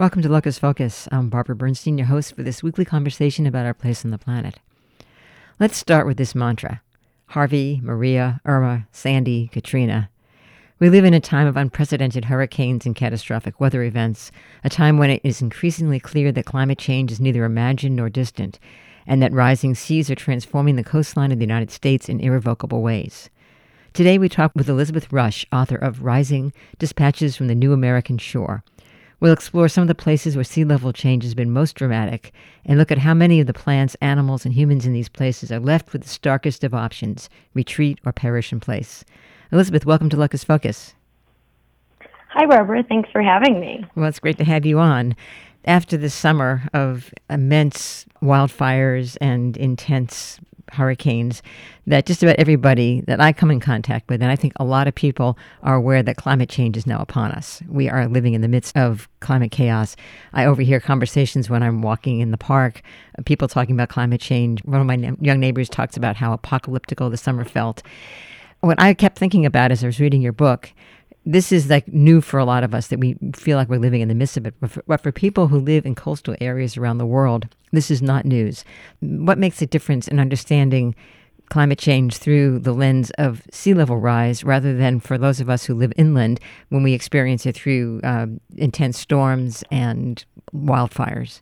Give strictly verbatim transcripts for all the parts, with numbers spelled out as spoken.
Welcome to Locus Focus. I'm Barbara Bernstein, your host for this weekly conversation about our place on the planet. Let's start with this mantra. Harvey, Maria, Irma, Sandy, Katrina. We live in a time of unprecedented hurricanes and catastrophic weather events, a time when it is increasingly clear that climate change is neither imagined nor distant, and that rising seas are transforming the coastline of the United States in irrevocable ways. Today we talk with Elizabeth Rush, author of Rising: Dispatches from the New American Shore. We'll explore some of the places where sea level change has been most dramatic and look at how many of the plants, animals, and humans in these places are left with the starkest of options, retreat or perish in place. Elizabeth, welcome to Locus Focus. Hi, Barbara. Thanks for having me. Well, it's great to have you on. After this summer of immense wildfires and intense hurricanes that just about everybody that I come in contact with, and I think a lot of people are aware that climate change is now upon us. We are living in the midst of climate chaos. I overhear conversations when I'm walking in the park, people talking about climate change. One of my ne- young neighbors talks about how apocalyptical the summer felt. What I kept thinking about as I was reading your book, this is like new for a lot of us, that we feel like we're living in the midst of it. But for, but for people who live in coastal areas around the world, this is not news. What makes a difference in understanding climate change through the lens of sea level rise rather than for those of us who live inland when we experience it through uh, intense storms and wildfires?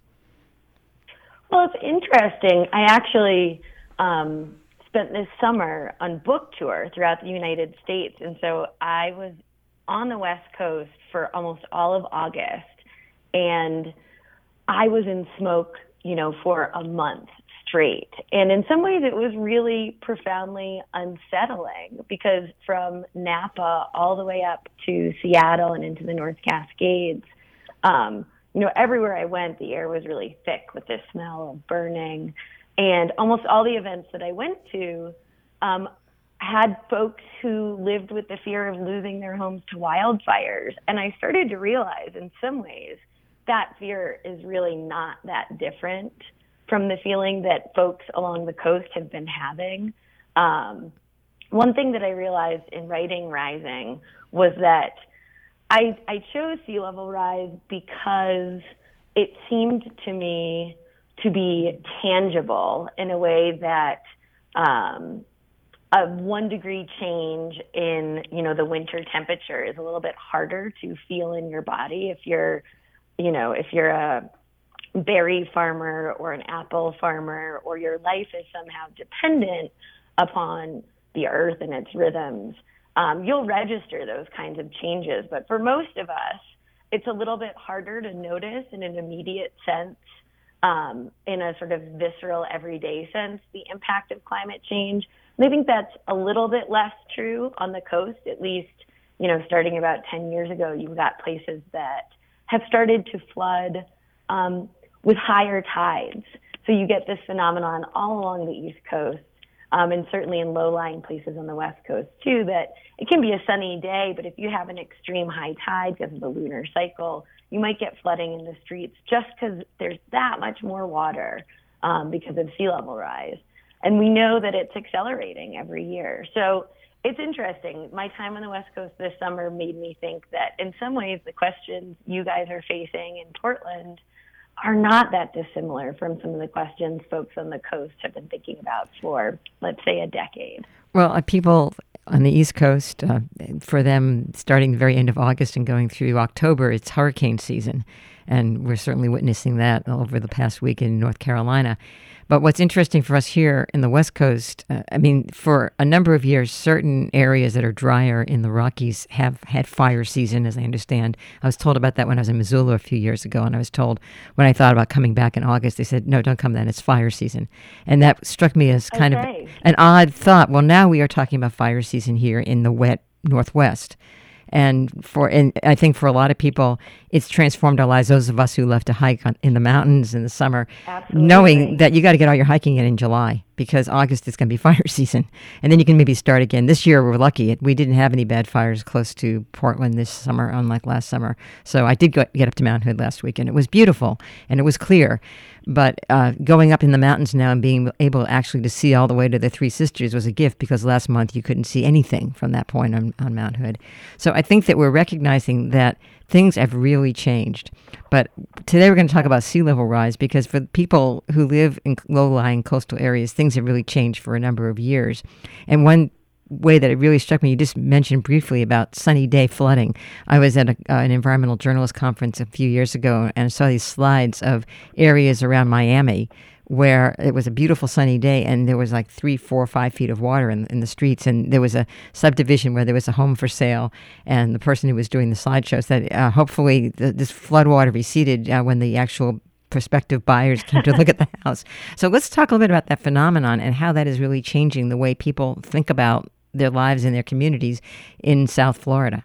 Well, it's interesting. I actually um, spent this summer on book tour throughout the United States. And so I was on the West Coast for almost all of August, and I was in smoke, you know, for a month straight. And in some ways it was really profoundly unsettling because from Napa all the way up to Seattle and into the North Cascades, um, you know, everywhere I went, the air was really thick with this smell of burning. And almost all the events that I went to, um, had folks who lived with the fear of losing their homes to wildfires. And I started to realize in some ways that fear is really not that different from the feeling that folks along the coast have been having. Um, one thing that I realized in writing Rising was that I, I chose sea level rise because it seemed to me to be tangible in a way that um, a one degree change in, you know, the winter temperature is a little bit harder to feel in your body if you're, you know, if you're a berry farmer or an apple farmer or your life is somehow dependent upon the earth and its rhythms. Um, you'll register those kinds of changes. But for most of us, it's a little bit harder to notice in an immediate sense, um, in a sort of visceral everyday sense, the impact of climate change. And I think that's a little bit less true on the coast, at least, you know, starting about ten years ago, you've got places that have started to flood um, with higher tides. So you get this phenomenon all along the East Coast, um, and certainly in low-lying places on the West Coast, too, that it can be a sunny day, but if you have an extreme high tide because of the lunar cycle, you might get flooding in the streets just because there's that much more water um, because of sea level rise. And we know that it's accelerating every year. So it's interesting. My time on the West Coast this summer made me think that in some ways the questions you guys are facing in Portland are not that dissimilar from some of the questions folks on the coast have been thinking about for, let's say, a decade. Well, uh, people on the East Coast, uh, for them, starting the very end of August and going through October, it's hurricane season. And we're certainly witnessing that over the past week in North Carolina. But what's interesting for us here in the West Coast, uh, I mean, for a number of years, certain areas that are drier in the Rockies have had fire season, as I understand. I was told about that when I was in Missoula a few years ago, and I was told when I thought about coming back in August, they said, no, don't come then, it's fire season. And that struck me as kind okay. of an odd thought. Well, now we are talking about fire season here in the wet Northwest. And for, and I think for a lot of people, it's transformed our lives. Those of us who love to hike on, in the mountains in the summer, Absolutely. Knowing that you got to get all your hiking in in July because August is going to be fire season, and then you can maybe start again. This year we're lucky; we didn't have any bad fires close to Portland this summer, unlike last summer. So I did go, get up to Mount Hood last week, and it was beautiful and it was clear. But uh, going up in the mountains now and being able actually to see all the way to the Three Sisters was a gift because last month you couldn't see anything from that point on, on Mount Hood. So I think that we're recognizing that things have really changed. But today we're going to talk about sea level rise, because for people who live in low-lying coastal areas, things have really changed for a number of years. And one way that it really struck me, you just mentioned briefly about sunny day flooding. I was at a, uh, an environmental journalist conference a few years ago, and I saw these slides of areas around Miami where it was a beautiful sunny day and there was like three, four, five feet of water in, in the streets. And there was a subdivision where there was a home for sale. And the person who was doing the slideshow said, uh, hopefully the, this floodwater receded uh, when the actual prospective buyers came to look at the house. So let's talk a little bit about that phenomenon and how that is really changing the way people think about their lives and their communities in South Florida.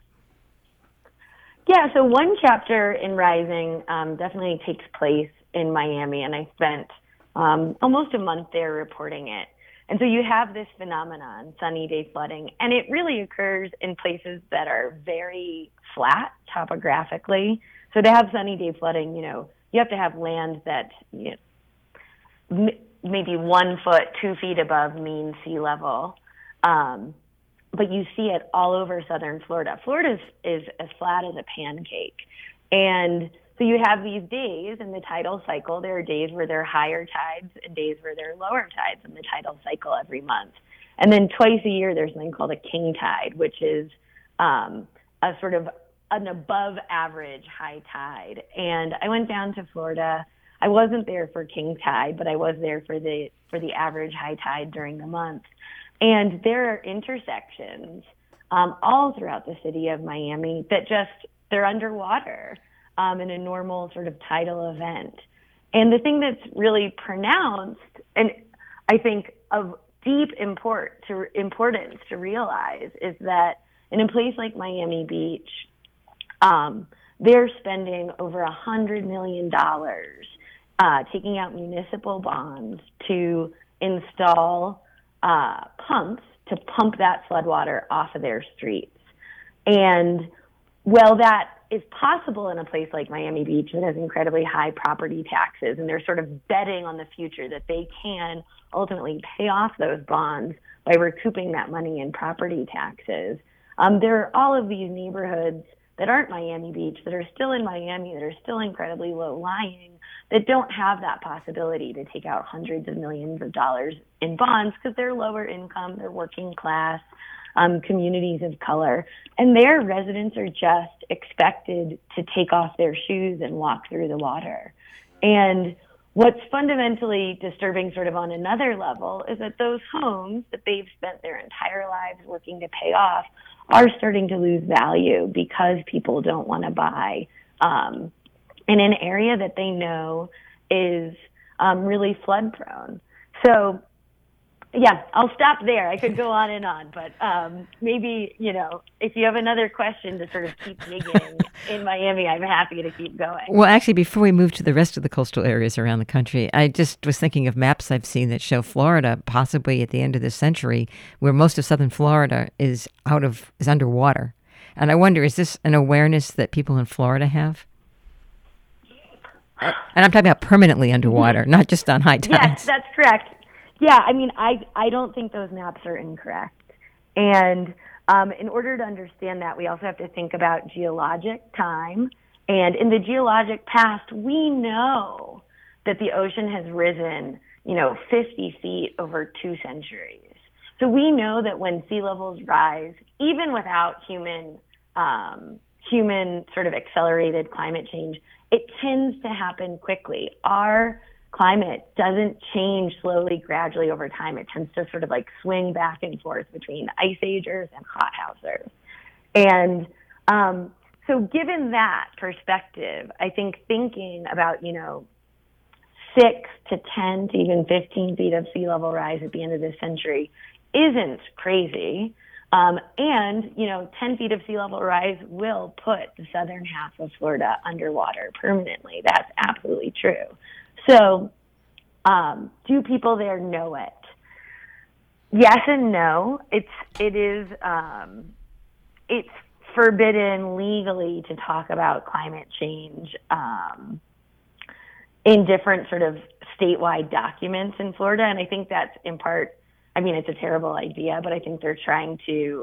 Yeah, so one chapter in Rising um, definitely takes place in Miami, and I spent Um, almost a month there reporting it. And so you have this phenomenon, sunny day flooding, and it really occurs in places that are very flat topographically. So to have sunny day flooding, you know, you have to have land that, you know, m- maybe one foot, two feet above mean sea level. Um, but you see it all over southern Florida. Florida is, is as flat as a pancake. And so you have these days in the tidal cycle. There are days where there are higher tides and days where there are lower tides in the tidal cycle every month. And then twice a year, there's something called a king tide, which is um, a sort of an above average high tide. And I went down to Florida. I wasn't there for king tide, but I was there for the for the average high tide during the month. And there are intersections um, all throughout the city of Miami that just, they're underwater. Um, in a normal sort of tidal event. And the thing that's really pronounced, and I think of deep import to importance to realize, is that in a place like Miami Beach, um, they're spending over one hundred million dollars uh, taking out municipal bonds to install uh, pumps to pump that floodwater off of their streets. And well, that is possible in a place like Miami Beach that has incredibly high property taxes, and they're sort of betting on the future that they can ultimately pay off those bonds by recouping that money in property taxes. Um, there are all of these neighborhoods that aren't Miami Beach, that are still in Miami, that are still incredibly low-lying, that don't have that possibility to take out hundreds of millions of dollars in bonds because they're lower income, they're working class, Um, communities of color, and their residents are just expected to take off their shoes and walk through the water. And what's fundamentally disturbing sort of on another level is that those homes that they've spent their entire lives working to pay off are starting to lose value because people don't want to buy um, in an area that they know is um, really flood prone. So yeah, I'll stop there. I could go on and on, but um, maybe, you know, if you have another question to sort of keep digging in Miami, I'm happy to keep going. Well, actually, before we move to the rest of the coastal areas around the country, I just was thinking of maps I've seen that show Florida possibly at the end of this century, where most of southern Florida is out of is underwater. And I wonder, is this an awareness that people in Florida have? And I'm talking about permanently underwater, not just on high tides. Yes, that's correct. Yeah, I mean, I, I don't think those maps are incorrect. And um, in order to understand that, we also have to think about geologic time. And in the geologic past, we know that the ocean has risen, you know, fifty feet over two centuries. So we know that when sea levels rise, even without human um, human sort of accelerated climate change, it tends to happen quickly. Our climate doesn't change slowly, gradually over time. It tends to sort of like swing back and forth between ice agers and hothousers. And um, so given that perspective, I think thinking about, you know, six to ten to even fifteen feet of sea level rise at the end of this century isn't crazy. Um, and, you know, ten feet of sea level rise will put the southern half of Florida underwater permanently. That's absolutely true. So, um, do people there know it? Yes and no. It's it is um, it's forbidden legally to talk about climate change um, in different sort of statewide documents in Florida, and I think that's in part. I mean, it's a terrible idea, but I think they're trying to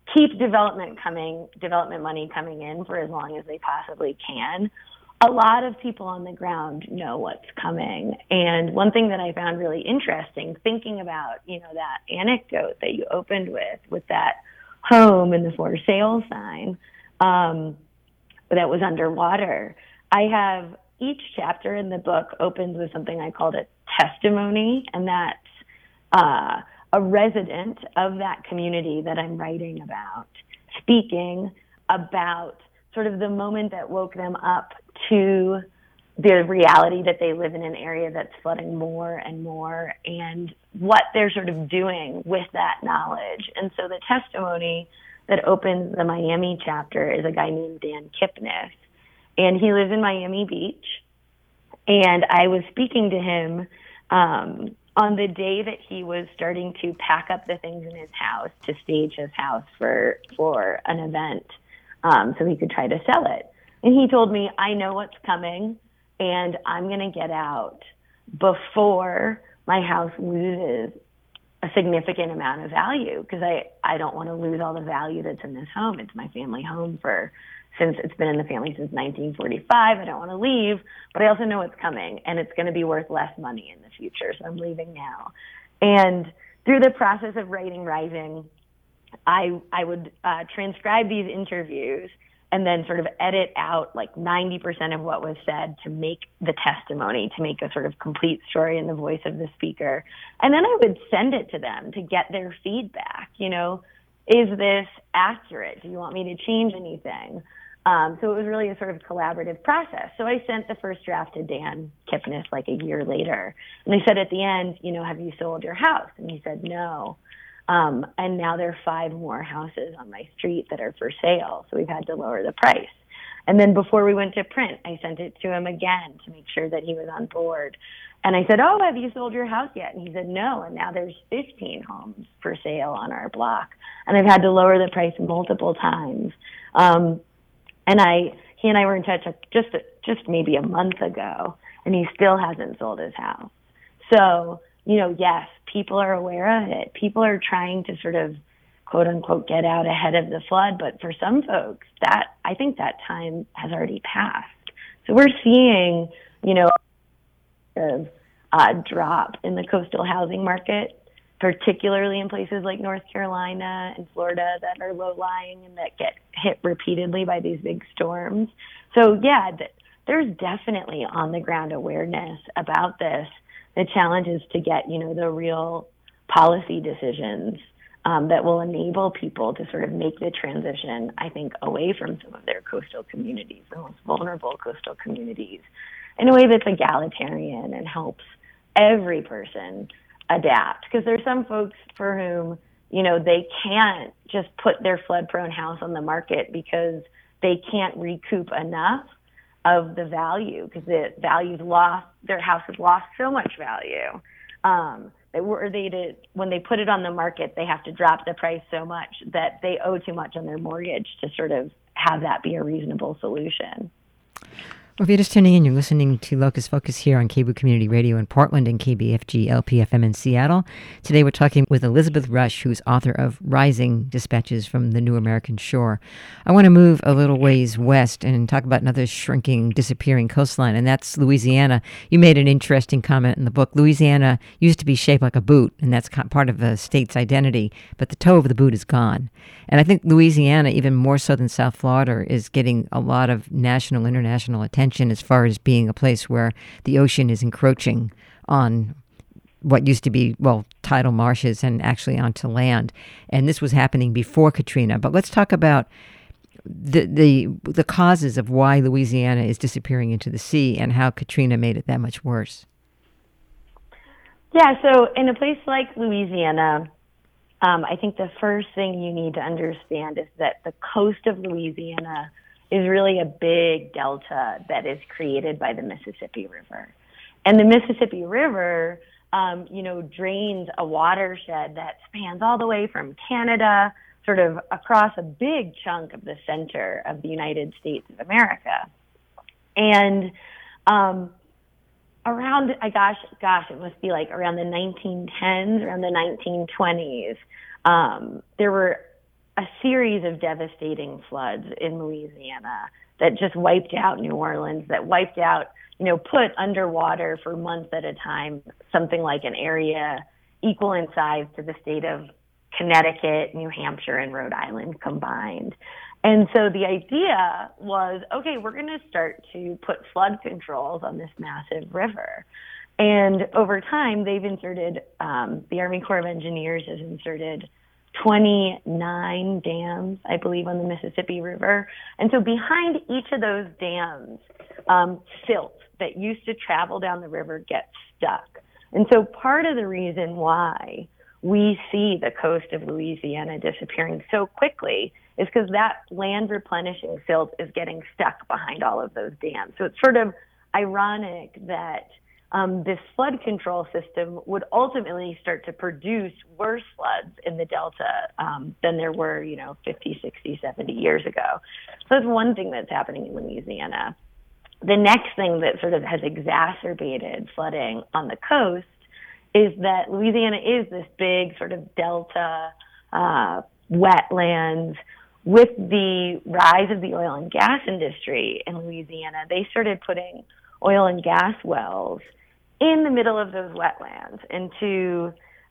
keep development coming, development money coming in for as long as they possibly can. A lot of people on the ground know what's coming. And one thing that I found really interesting, thinking about, you know, that anecdote that you opened with, with that home and the for sale sign um, that was underwater, I have each chapter in the book opens with something I called a testimony, and that's uh, a resident of that community that I'm writing about, speaking about sort of the moment that woke them up to the reality that they live in an area that's flooding more and more, and what they're sort of doing with that knowledge. And so the testimony that opens the Miami chapter is a guy named Dan Kipnis, and he lives in Miami Beach. And I was speaking to him um, on the day that he was starting to pack up the things in his house to stage his house for, for an event um, so he could try to sell it. And he told me, I know what's coming, and I'm going to get out before my house loses a significant amount of value, because I, I don't want to lose all the value that's in this home. It's my family home for since it's been in the family since nineteen forty-five. I don't want to leave, but I also know it's coming, and it's going to be worth less money in the future, so I'm leaving now. And through the process of writing Rising, I, I would uh, transcribe these interviews and then sort of edit out like ninety percent of what was said to make the testimony, to make a sort of complete story in the voice of the speaker. And then I would send it to them to get their feedback. You know, is this accurate? Do you want me to change anything? Um, so it was really a sort of collaborative process. So I sent the first draft to Dan Kipnis like a year later. And I said at the end, you know, have you sold your house? And he said, no. Um, and now there are five more houses on my street that are for sale. So we've had to lower the price. And then before we went to print, I sent it to him again to make sure that he was on board. And I said, oh, have you sold your house yet? And he said, no. And now there's fifteen homes for sale on our block. And I've had to lower the price multiple times. Um, and I, he and I were in touch just, just maybe a month ago, and he still hasn't sold his house. So, you know, yes, people are aware of it. People are trying to sort of, quote unquote, get out ahead of the flood. But for some folks, that, I think that time has already passed. So we're seeing, you know, a uh, drop in the coastal housing market, particularly in places like North Carolina and Florida that are low-lying and that get hit repeatedly by these big storms. So, yeah, th- there's definitely on-the-ground awareness about this. The challenge is to get, you know, the real policy decisions um, that will enable people to sort of make the transition, I think, away from some of their coastal communities, the most vulnerable coastal communities, in a way that's egalitarian and helps every person adapt. Because there's some folks for whom, you know, they can't just put their flood-prone house on the market because they can't recoup enough of the value, because the value's lost, their house has lost so much value. Um, that were they to, when they put it on the market, they have to drop the price so much that they owe too much on their mortgage to sort of have that be a reasonable solution. Well, if you're just tuning in, you're listening to Locus Focus here on K B O Community Radio in Portland and K B F G L P F M in Seattle. Today we're talking with Elizabeth Rush, who's author of Rising: Dispatches from the New American Shore. I want to move a little ways west and talk about another shrinking, disappearing coastline, and that's Louisiana. You made an interesting comment in the book. Louisiana used to be shaped like a boot, and that's part of the state's identity, but the toe of the boot is gone. And I think Louisiana, even more so than South Florida, is getting a lot of national, international attention as far as being a place where the ocean is encroaching on what used to be, well, tidal marshes and actually onto land. And this was happening before Katrina. But let's talk about the the the causes of why Louisiana is disappearing into the sea and how Katrina made it that much worse. Yeah, so in a place like Louisiana, um, I think the first thing you need to understand is that the coast of Louisiana is really a big delta that is created by the Mississippi River. And the Mississippi River, um, you know, drains a watershed that spans all the way from Canada, sort of across a big chunk of the center of the United States of America. And um, around, I gosh, gosh, it must be like around the nineteen tens, around the nineteen twenties, um, there were a series of devastating floods in Louisiana that just wiped out New Orleans, that wiped out, you know, put underwater for months at a time something like an area equal in size to the state of Connecticut, New Hampshire, and Rhode Island combined. And so the idea was, okay, we're going to start to put flood controls on this massive river. And over time, they've inserted, um, the Army Corps of Engineers has inserted twenty-nine dams, I believe, on the Mississippi River. And so behind each of those dams, um, silt that used to travel down the river gets stuck. And so part of the reason why we see the coast of Louisiana disappearing so quickly is because that land replenishing silt is getting stuck behind all of those dams. So it's sort of ironic that um, this flood control system would ultimately start to produce worse floods in the Delta um, than there were, you know, fifty, sixty, seventy years ago. So that's one thing that's happening in Louisiana. The next thing that sort of has exacerbated flooding on the coast is that Louisiana is this big sort of delta uh, wetlands. With the rise of the oil and gas industry in Louisiana, they started putting oil and gas wells in the middle of those wetlands, and to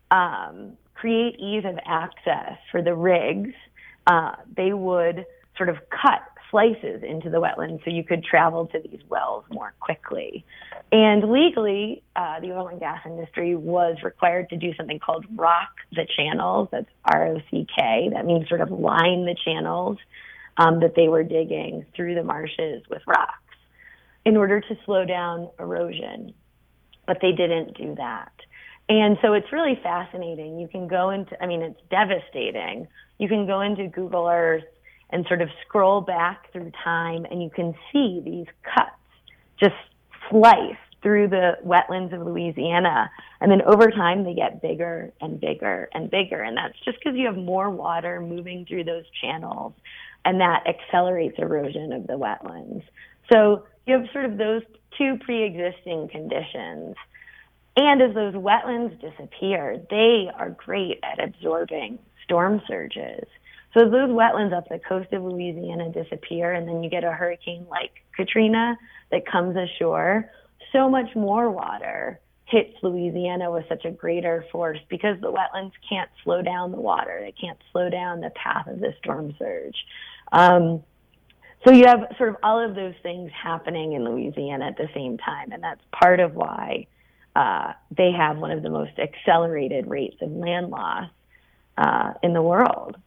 um, create ease of access for the rigs, uh, they would sort of cut slices into the wetlands so you could travel to these wells more quickly. And legally, uh, the oil and gas industry was required to do something called rock the channels. That's R O C K. That means sort of line the channels um, that they were digging through the marshes with rocks in order to slow down erosion. But they didn't do that. And so it's really fascinating. You can go into, I mean, it's devastating. You can go into Google Earth and sort of scroll back through time, and you can see these cuts just slice through the wetlands of Louisiana. And then over time, they get bigger and bigger and bigger. And that's just because you have more water moving through those channels, and that accelerates erosion of the wetlands. So you have sort of those two pre-existing conditions. And as those wetlands disappear, they are great at absorbing storm surges. So as those wetlands up the coast of Louisiana disappear, and then you get a hurricane like Katrina that comes ashore, so much more water hits Louisiana with such a greater force because the wetlands can't slow down the water. They can't slow down the path of the storm surge. Um, so you have sort of all of those things happening in Louisiana at the same time, and that's part of why uh, they have one of the most accelerated rates of land loss uh, in the world.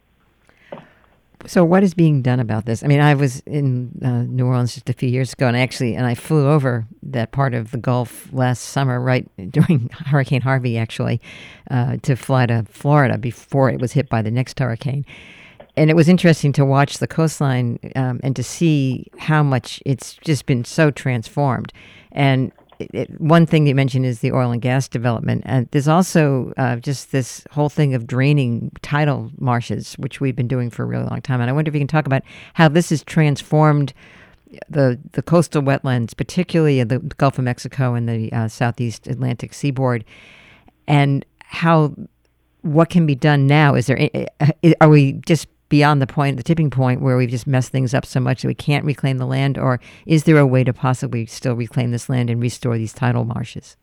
So what is being done about this? I mean, I was in uh, New Orleans just a few years ago, and I actually, and I flew over that part of the Gulf last summer, right during Hurricane Harvey, actually, uh, to fly to Florida before it was hit by the next hurricane. And it was interesting to watch the coastline um, and to see how much it's just been so transformed. And it, it, one thing you mentioned is the oil and gas development. And there's also uh, just this whole thing of draining tidal marshes, which we've been doing for a really long time. And I wonder if you can talk about how this has transformed the the coastal wetlands, particularly in the Gulf of Mexico and the uh, Southeast Atlantic seaboard, and how what can be done now. Is there are we just beyond the point, the tipping point, where we've just messed things up so much that we can't reclaim the land, or is there a way to possibly still reclaim this land and restore these tidal marshes?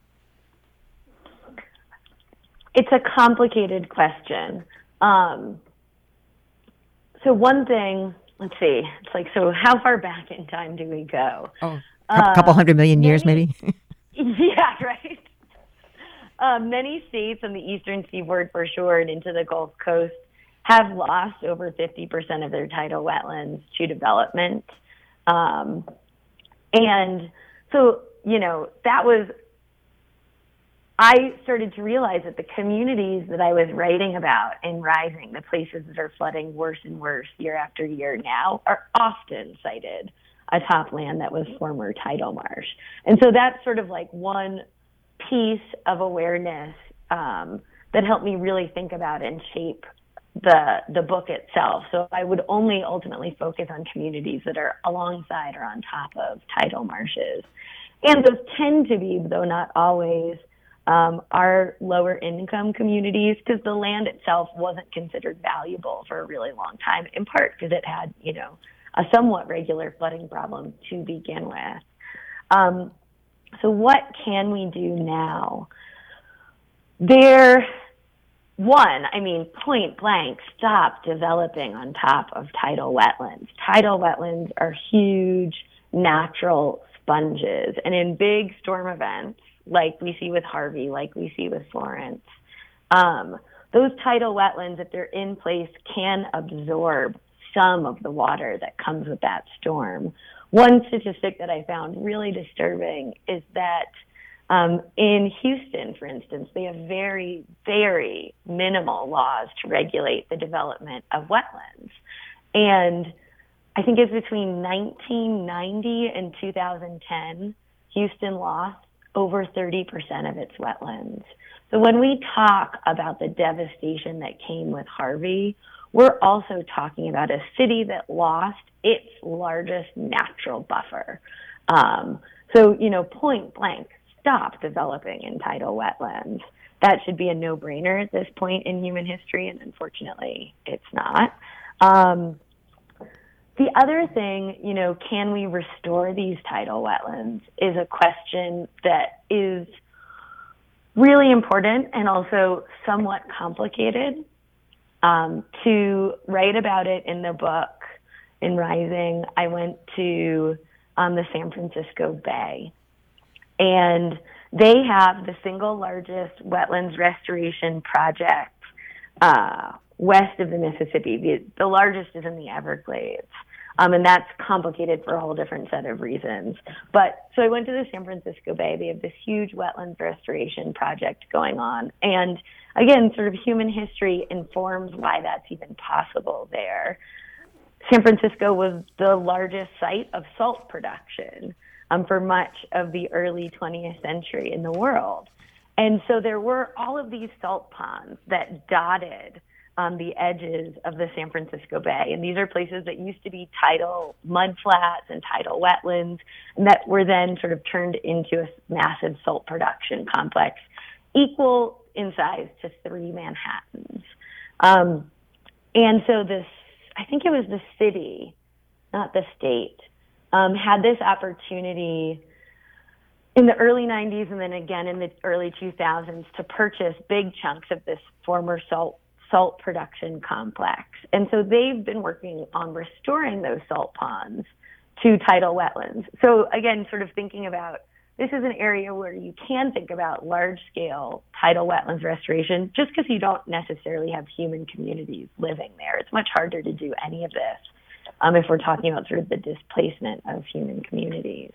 It's a complicated question. Um, so one thing, let's see, it's like, so how far back in time do we go? Oh, a uh, couple hundred million years, many, maybe? Yeah, right. Uh, many states on the eastern seaboard, for sure, and into the Gulf Coast, have lost over fifty percent of their tidal wetlands to development. Um, and so, you know, that was, I started to realize that the communities that I was writing about in Rising, the places that are flooding worse and worse year after year now, are often cited atop land that was former tidal marsh. And so that's sort of like one piece of awareness um, that helped me really think about and shape the the book itself. So I would only ultimately focus on communities that are alongside or on top of tidal marshes. And those tend to be, though not always, um, are lower income communities because the land itself wasn't considered valuable for a really long time, in part because it had, you know, a somewhat regular flooding problem to begin with. Um, so what can we do now? There, one, I mean, point blank, stop developing on top of tidal wetlands. Tidal wetlands are huge natural sponges, and in big storm events, like we see with Harvey, like we see with Florence, um, those tidal wetlands, if they're in place, can absorb some of the water that comes with that storm. One statistic that I found really disturbing is that um, in Houston, for instance, they have very, very minimal laws to regulate the development of wetlands. And I think it's between nineteen ninety and two thousand ten, Houston lost over thirty percent of its wetlands. So when we talk about the devastation that came with Harvey, we're also talking about a city that lost its largest natural buffer. Um, so, you know, point blank, stop developing in tidal wetlands. That should be a no-brainer at this point in human history, and unfortunately, it's not. Um, The other thing, you know, can we restore these tidal wetlands is a question that is really important and also somewhat complicated. Um, to write about it in the book, in Rising, I went to um, the San Francisco Bay. And they have the single largest wetlands restoration project uh, west of the Mississippi. The, the largest is in the Everglades. Um, and that's complicated for a whole different set of reasons. But so I went to the San Francisco Bay. They have this huge wetlands restoration project going on. And again, sort of human history informs why that's even possible there. San Francisco was the largest site of salt production um, for much of the early twentieth century in the world. And so there were all of these salt ponds that dotted on the edges of the San Francisco Bay. And these are places that used to be tidal mudflats and tidal wetlands, and that were then sort of turned into a massive salt production complex, equal in size to three Manhattans. Um, and so this, I think it was the city, not the state, um, had this opportunity in the early nineties and then again in the early two thousands to purchase big chunks of this former salt salt production complex. And so they've been working on restoring those salt ponds to tidal wetlands. So again, sort of thinking about, this is an area where you can think about large-scale tidal wetlands restoration just because you don't necessarily have human communities living there. It's much harder to do any of this um, if we're talking about sort of the displacement of human communities.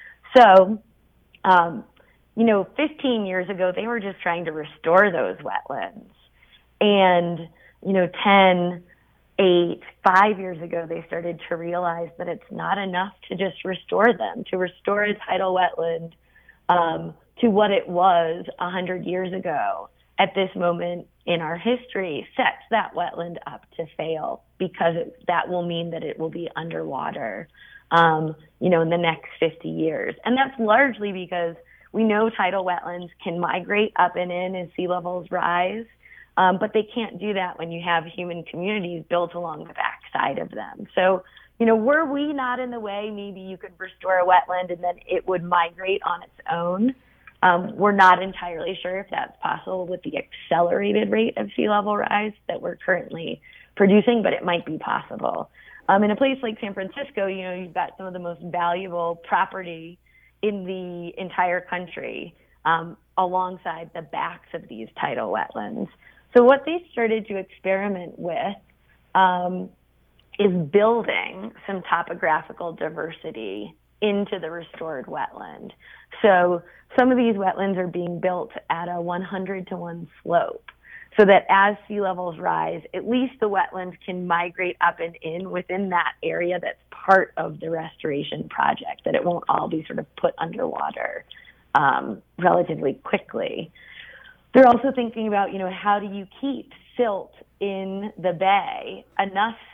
So, um, you know, fifteen years ago, they were just trying to restore those wetlands. And, you know, ten, eight, five years ago, they started to realize that it's not enough to just restore them. To restore a tidal wetland um, to what it was one hundred years ago at this moment in our history sets that wetland up to fail, because it, that will mean that it will be underwater, um, you know, in the next fifty years. And that's largely because we know tidal wetlands can migrate up and in as sea levels rise. Um, but they can't do that when you have human communities built along the backside of them. So, you know, were we not in the way, maybe you could restore a wetland and then it would migrate on its own. Um, we're not entirely sure if that's possible with the accelerated rate of sea level rise that we're currently producing, but it might be possible. Um, in a place like San Francisco, you know, you've got some of the most valuable property in the entire country um, alongside the backs of these tidal wetlands. So what they started to experiment with um, is building some topographical diversity into the restored wetland. So some of these wetlands are being built at a one hundred to one slope, so that as sea levels rise, at least the wetlands can migrate up and in within that area that's part of the restoration project, that it won't all be sort of put underwater um, relatively quickly. They're also thinking about, you know, how do you keep silt in the bay, enough silt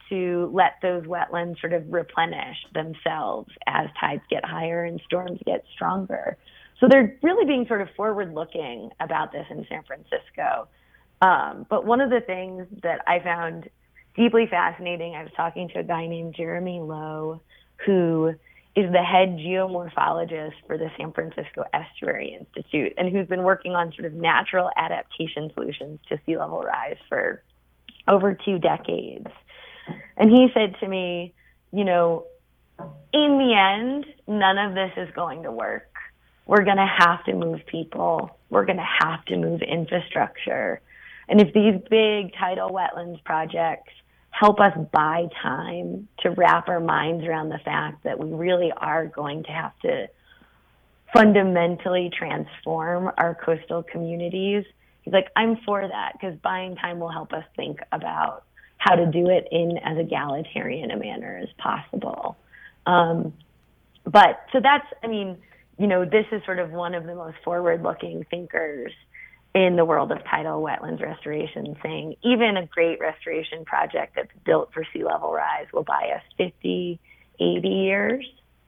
to let those wetlands sort of replenish themselves as tides get higher and storms get stronger. So they're really being sort of forward-looking about this in San Francisco. Um, but one of the things that I found deeply fascinating, I was talking to a guy named Jeremy Lowe, who is the head geomorphologist for the San Francisco Estuary Institute, and who's been working on sort of natural adaptation solutions to sea level rise for over two decades. And he said to me, you know, in the end, none of this is going to work. We're going to have to move people. We're going to have to move infrastructure. And if these big tidal wetlands projects help us buy time to wrap our minds around the fact that we really are going to have to fundamentally transform our coastal communities, he's like, I'm for that, because buying time will help us think about how to do it in as egalitarian a manner as possible. Um, but so that's, I mean, you know, this is sort of one of the most forward-looking thinkers in the world of tidal wetlands restoration, saying even a great restoration project that's built for sea level rise will buy us fifty, eighty years.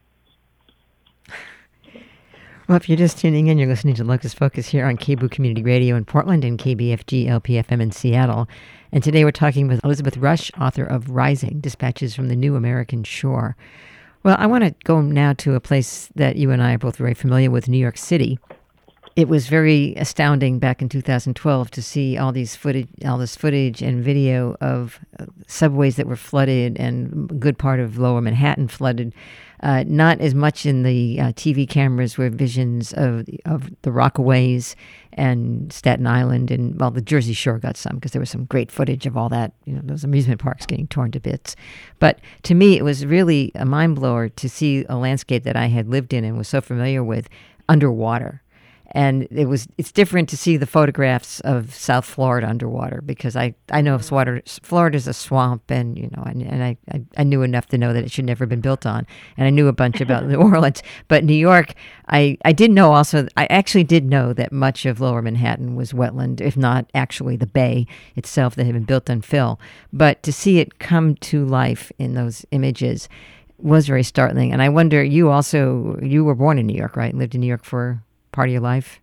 Well, if you're just tuning in, you're listening to Locus Focus here on K B O O Community Radio in Portland and K B F G L P F M in Seattle. And today we're talking with Elizabeth Rush, author of Rising, Dispatches from the New American Shore. Well, I want to go now to a place that you and I are both very familiar with, New York City. It was very astounding back in two thousand twelve to see all these footage, all this footage and video of uh, subways that were flooded and a good part of Lower Manhattan flooded. Uh, not as much in the uh, T V cameras were visions of of the Rockaways and Staten Island, and well, the Jersey Shore got some because there was some great footage of all that, you know, those amusement parks getting torn to bits. But to me, it was really a mind blower to see a landscape that I had lived in and was so familiar with underwater. And it was it's different to see the photographs of South Florida underwater, because I, I know Florida Florida's a swamp, and you know and, and I, I, I knew enough to know that it should never have been built on, and I knew a bunch about New Orleans. But New York, I, I did know also I actually did know that much of Lower Manhattan was wetland, if not actually the bay itself that had been built on fill. But to see it come to life in those images was very startling. And I wonder, you also you were born in New York, right? Lived in New York for part of your life?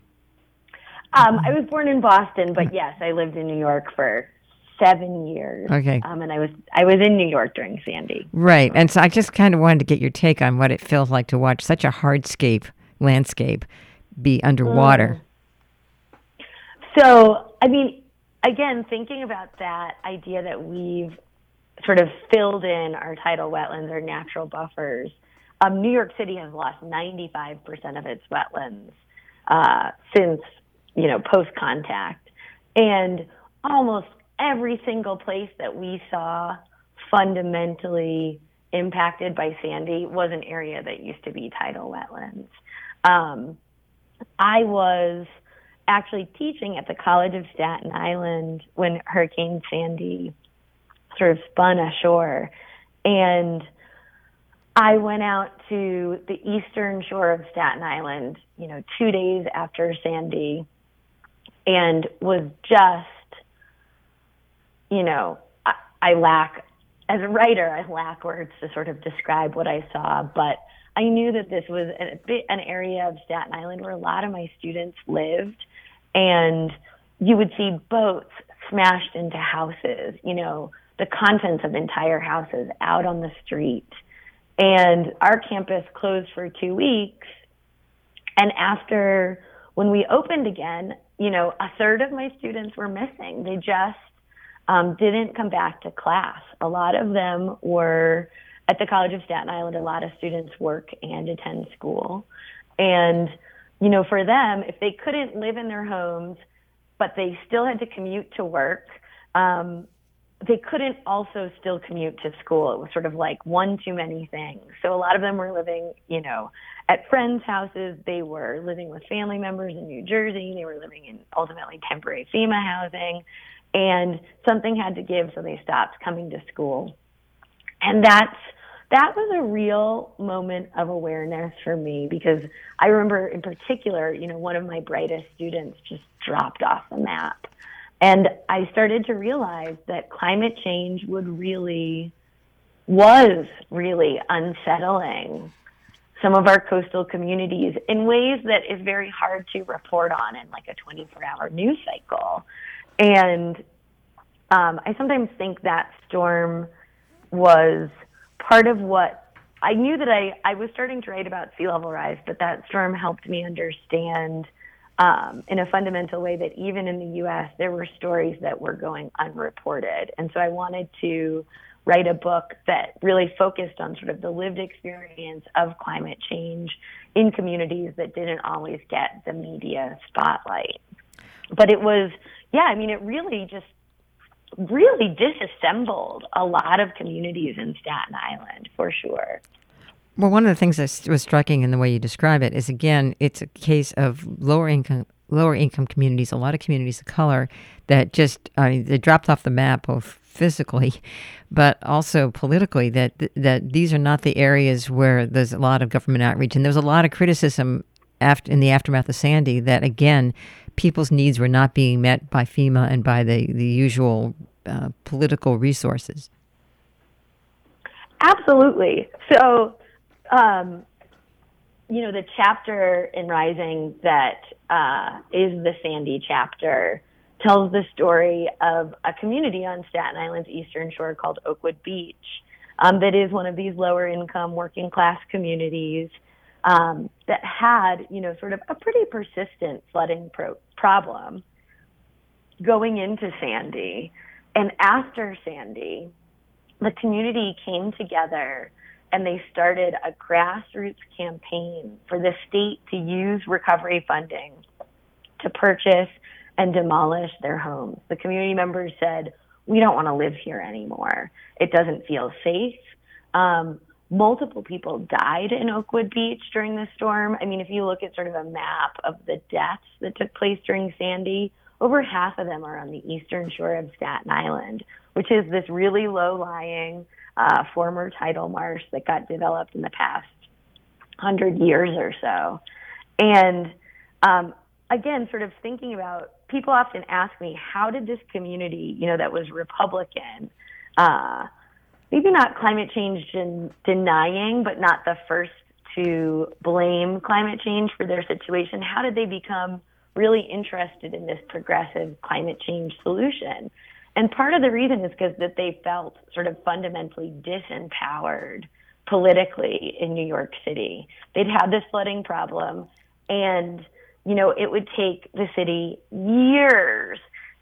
Um, I was born in Boston, but yes, I lived in New York for seven years. Okay. Um, and I was I was in New York during Sandy. Right. And so I just kind of wanted to get your take on what it feels like to watch such a hardscape landscape be underwater. Mm. So, I mean, again, thinking about that idea that we've sort of filled in our tidal wetlands, our natural buffers, Um, New York City has lost ninety-five percent of its wetlands uh, since, you know, post-contact. And almost every single place that we saw fundamentally impacted by Sandy was an area that used to be tidal wetlands. Um, I was actually teaching at the College of Staten Island when Hurricane Sandy sort of spun ashore. And I went out to the eastern shore of Staten Island, you know, two days after Sandy, and was just, you know, I, I lack, as a writer, I lack words to sort of describe what I saw, but I knew that this was a bit an area of Staten Island where a lot of my students lived, and you would see boats smashed into houses, you know, the contents of entire houses out on the street. And our campus closed for two weeks. And after, when we opened again, you know, a third of my students were missing. They just um, didn't come back to class. A lot of them were at the College of Staten Island. A lot of students work and attend school. And, you know, for them, if they couldn't live in their homes, but they still had to commute to work, um, they couldn't also still commute to school. It was sort of like one too many things. So a lot of them were living, you know, at friends' houses. They were living with family members in New Jersey. They were living in ultimately temporary FEMA housing. And something had to give, so they stopped coming to school. And that's, that was a real moment of awareness for me, because I remember in particular, you know, one of my brightest students just dropped off the map. And I started to realize that climate change would really, was really unsettling some of our coastal communities in ways that is very hard to report on in like a twenty-four hour news cycle. And um, I sometimes think that storm was part of what I knew that I, I was starting to write about sea level rise, but that storm helped me understand um, in a fundamental way that even in the U S, there were stories that were going unreported. And so I wanted to write a book that really focused on sort of the lived experience of climate change in communities that didn't always get the media spotlight. But it was, yeah, I mean, it really just really disassembled a lot of communities in Staten Island, for sure. Well, one of the things that was striking in the way you describe it is, again, it's a case of lower income lower income communities, a lot of communities of color that just, I mean, they dropped off the map both physically, but also politically, that that these are not the areas where there's a lot of government outreach. And there was a lot of criticism after, in the aftermath of Sandy that, again, people's needs were not being met by FEMA and by the, the usual uh, political resources. Absolutely. So, um, you know, the chapter in Rising that uh, is the Sandy chapter tells the story of a community on Staten Island's Eastern Shore called Oakwood Beach um, that is one of these lower income working class communities um, that had, you know, sort of a pretty persistent flooding pro- problem going into Sandy. And after Sandy, the community came together and they started a grassroots campaign for the state to use recovery funding to purchase and demolish their homes. The community members said, we don't want to live here anymore. It doesn't feel safe. Um, multiple people died in Oakwood Beach during the storm. I mean, if you look at sort of a map of the deaths that took place during Sandy, over half of them are on the eastern shore of Staten Island, which is this really low-lying uh, former tidal marsh that got developed in the past hundred years or so. And um, again, sort of thinking about, people often ask me, how did this community, you know, that was Republican, uh, maybe not climate change den- denying, but not the first to blame climate change for their situation, how did they become really interested in this progressive climate change solution? And part of the reason is because that they felt sort of fundamentally disempowered politically in New York City. They'd had this flooding problem, and, you know, it would take the city years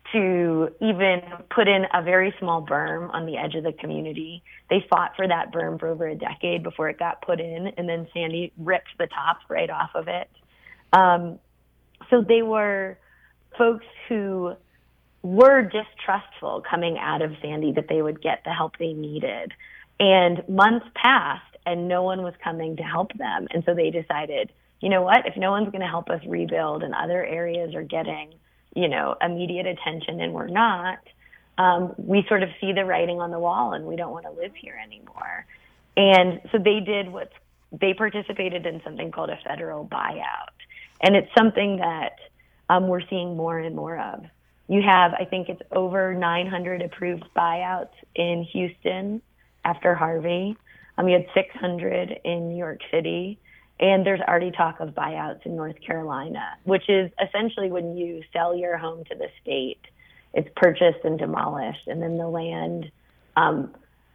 to even put in a very small berm on the edge of the community. They fought for that berm for over a decade before it got put in, and then Sandy ripped the top right off of it. Um, so they were folks who were distrustful coming out of Sandy that they would get the help they needed. And months passed, and no one was coming to help them. And so they decided, you know what, if no one's going to help us rebuild and other areas are getting, you know, immediate attention and we're not, um, we sort of see the writing on the wall and we don't want to live here anymore. And so they did what, they participated in something called a federal buyout. And it's something that um, we're seeing more and more of. You have, I think it's over nine hundred approved buyouts in Houston after Harvey. Um, you had six hundred in New York City. And there's already talk of buyouts in North Carolina, which is essentially when you sell your home to the state, it's purchased and demolished, and then the land um,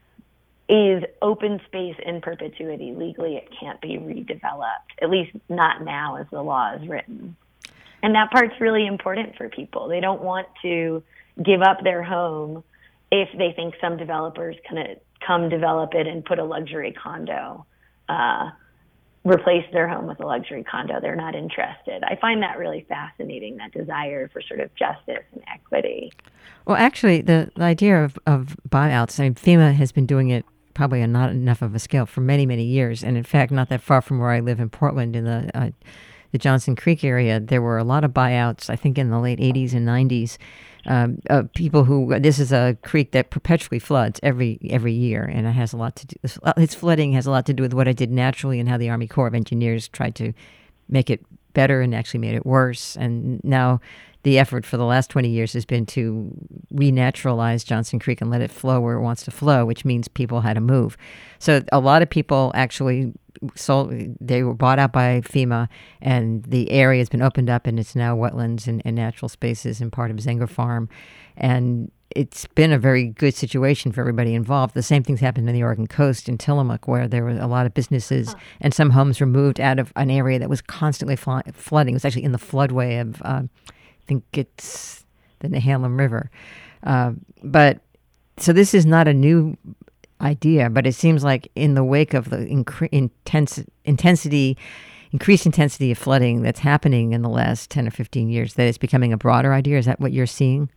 is open space in perpetuity. Legally, it can't be redeveloped, at least not now as the law is written. And that part's really important for people. They don't want to give up their home if they think some developers can come develop it and put a luxury condo uh replace their home with a luxury condo. They're not interested. I find that really fascinating, that desire for sort of justice and equity. Well, actually, the, the idea of, of buyouts, I mean, FEMA has been doing it probably on not enough of a scale for many, many years. And in fact, not that far from where I live in Portland, in the uh, the Johnson Creek area, there were a lot of buyouts, I think in the late eighties and nineties. Um, uh, people who, this is a creek that perpetually floods every every year, and it has a lot to do, its flooding has a lot to do with what it did naturally and how the Army Corps of Engineers tried to make it better and actually made it worse. And now the effort for the last twenty years has been to renaturalize Johnson Creek and let it flow where it wants to flow, which means people had to move. So a lot of people actually sold, they were bought out by FEMA, and the area has been opened up, and it's now wetlands and, and natural spaces and part of Zenger Farm. And it's been a very good situation for everybody involved. The same things happened in the Oregon coast in Tillamook, where there were a lot of businesses huh. and some homes were moved out of an area that was constantly fl- flooding. It was actually in the floodway of, uh, I think it's the Nehalem River. Uh, but so this is not a new idea, but it seems like in the wake of the incre- intense intensity, increased intensity of flooding that's happening in the last ten or fifteen years, that it's becoming a broader idea. Is that what you're seeing?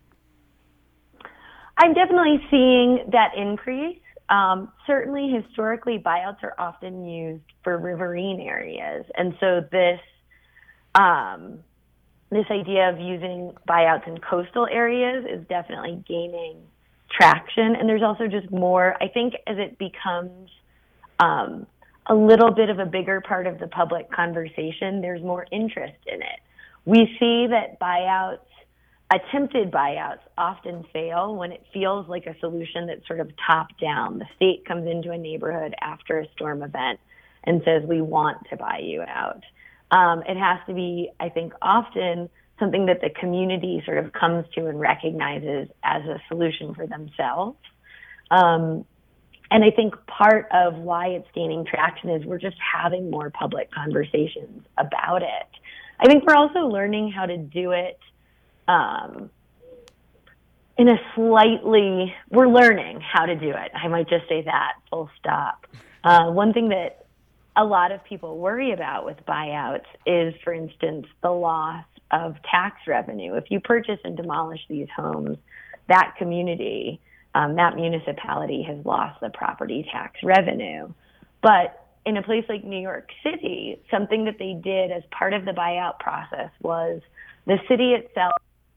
I'm definitely seeing that increase. Um, certainly, historically, buyouts are often used for riverine areas. And so this um, this idea of using buyouts in coastal areas is definitely gaining traction. And there's also just more, I think, as it becomes um, a little bit of a bigger part of the public conversation, there's more interest in it. We see that buyouts, attempted buyouts, often fail when it feels like a solution that's sort of top down. The state comes into a neighborhood after a storm event and says, we want to buy you out. Um, it has to be, I think, often something that the community sort of comes to and recognizes as a solution for themselves. Um, and I think part of why it's gaining traction is we're just having more public conversations about it. I think we're also learning how to do it um, in a slightly, we're learning how to do it. I might just say that, full stop. Uh, one thing that a lot of people worry about with buyouts is, for instance, the loss of tax revenue. If you purchase and demolish these homes, that community, um, that municipality has lost the property tax revenue. But in a place like New York City, something that they did as part of the buyout process was the city itself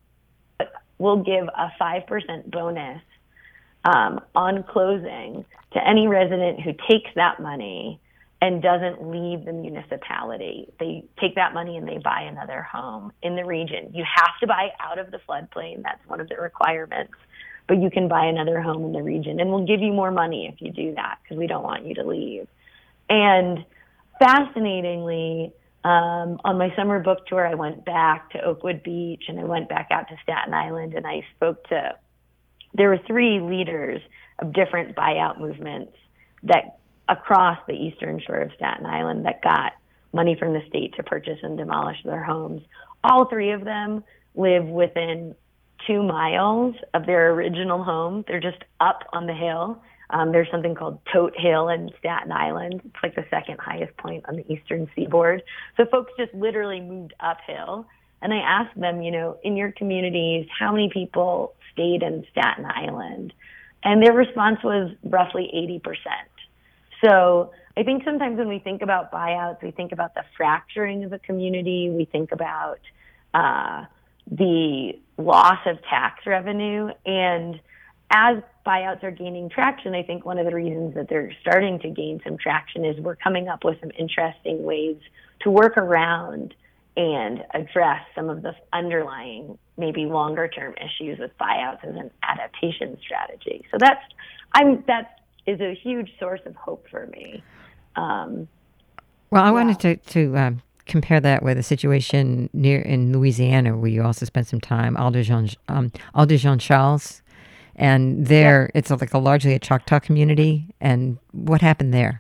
will give a five percent bonus um, on closing to any resident who takes that money and doesn't leave the municipality. They take that money and they buy another home in the region. You have to buy out of the floodplain. That's one of the requirements. But you can buy another home in the region, and we'll give you more money if you do that because we don't want you to leave. And fascinatingly, um, on my summer book tour, I went back to Oakwood Beach and I went back out to Staten Island, and I spoke to, there were three leaders of different buyout movements that across the eastern shore of Staten Island that got money from the state to purchase and demolish their homes. All three of them live within two miles of their original home. They're just up on the hill. Um, there's something called Tote Hill in Staten Island. It's like the second highest point on the eastern seaboard. So folks just literally moved uphill. And I asked them, you know, in your communities, how many people stayed in Staten Island? And their response was roughly eighty percent. So I think sometimes when we think about buyouts, we think about the fracturing of a community. We think about uh, the loss of tax revenue. And as buyouts are gaining traction, I think one of the reasons that they're starting to gain some traction is we're coming up with some interesting ways to work around and address some of the underlying, maybe longer term issues with buyouts as an adaptation strategy. So that's, I'm, that's, is a huge source of hope for me. Um, well, I yeah. wanted to, to um, compare that with a situation near in Louisiana where you also spent some time, Al de Jean, um, Al de Jean Charles, and there yeah. it's a, like a largely a Choctaw community. And what happened there?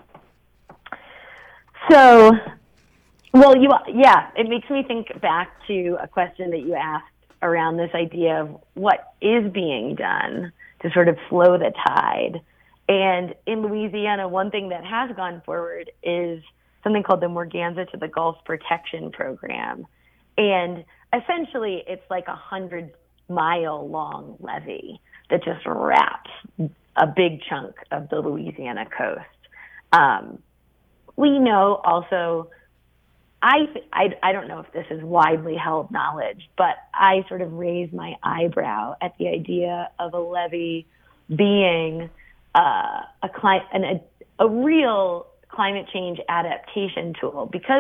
So, well, you yeah, it makes me think back to a question that you asked around this idea of what is being done to sort of slow the tide. And in Louisiana, one thing that has gone forward is something called the Morganza to the Gulf Protection Program. And essentially, it's like a hundred-mile-long levee that just wraps a big chunk of the Louisiana coast. Um, we know also, I, I, I don't know if this is widely held knowledge, but I sort of raise my eyebrow at the idea of a levee being uh, a, cli- an, a, a real climate change adaptation tool, because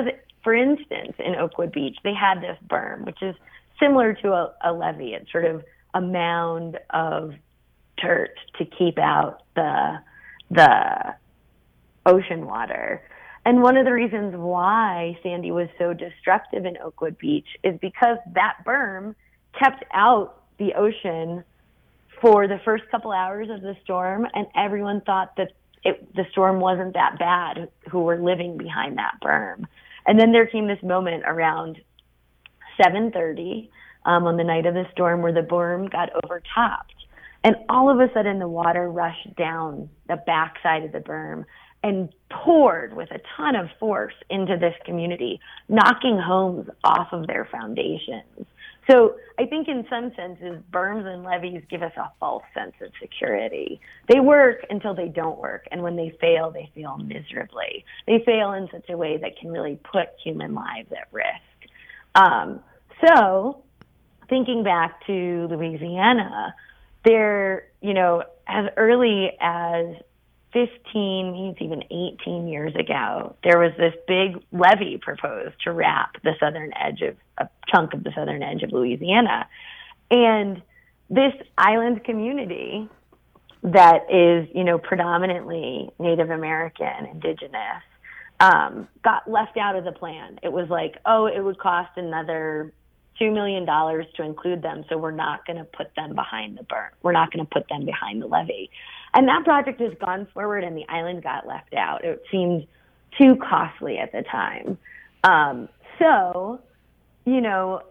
for instance, in Oakwood Beach, they had this berm, which is similar to a, a levee. It's sort of a mound of dirt to keep out the the ocean water. And one of the reasons why Sandy was so destructive in Oakwood Beach is because that berm kept out the ocean for the first couple hours of the storm, and everyone thought that it, the storm wasn't that bad who were living behind that berm. And then there came this moment around seven thirty um, on the night of the storm where the berm got overtopped. And all of a sudden the water rushed down the backside of the berm and poured with a ton of force into this community, knocking homes off of their foundations. So I think in some senses, berms and levees give us a false sense of security. They work until they don't work, and when they fail, they fail miserably. They fail in such a way that can really put human lives at risk. Um, so thinking back to Louisiana, there, you know, as early as fifteen, maybe it's even eighteen years ago, there was this big levee proposed to wrap the southern edge of a chunk of the southern edge of Louisiana. And this island community that is, you know, predominantly Native American, indigenous, um, got left out of the plan. It was like, oh, it would cost another two million dollars to include them, so we're not going to put them behind the berm. We're not going to put them behind the levee. And that project has gone forward, and the island got left out. It seemed too costly at the time. Um, so, you know,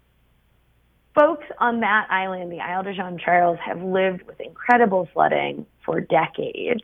folks on that island, the Isle de Jean Charles, have lived with incredible flooding for decades.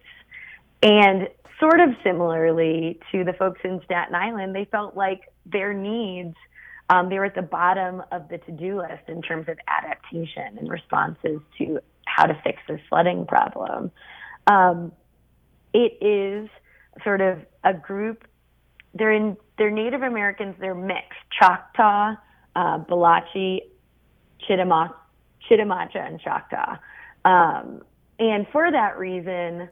And sort of similarly to the folks in Staten Island, they felt like their needs, um, they were at the bottom of the to-do list in terms of adaptation and responses to how to fix this flooding problem. Um, it is sort of a group, they're in, they're Native Americans, they're mixed, Choctaw, uh, Balachi, Chittimacha, Chittimacha, and Choctaw. Um, and for that reason,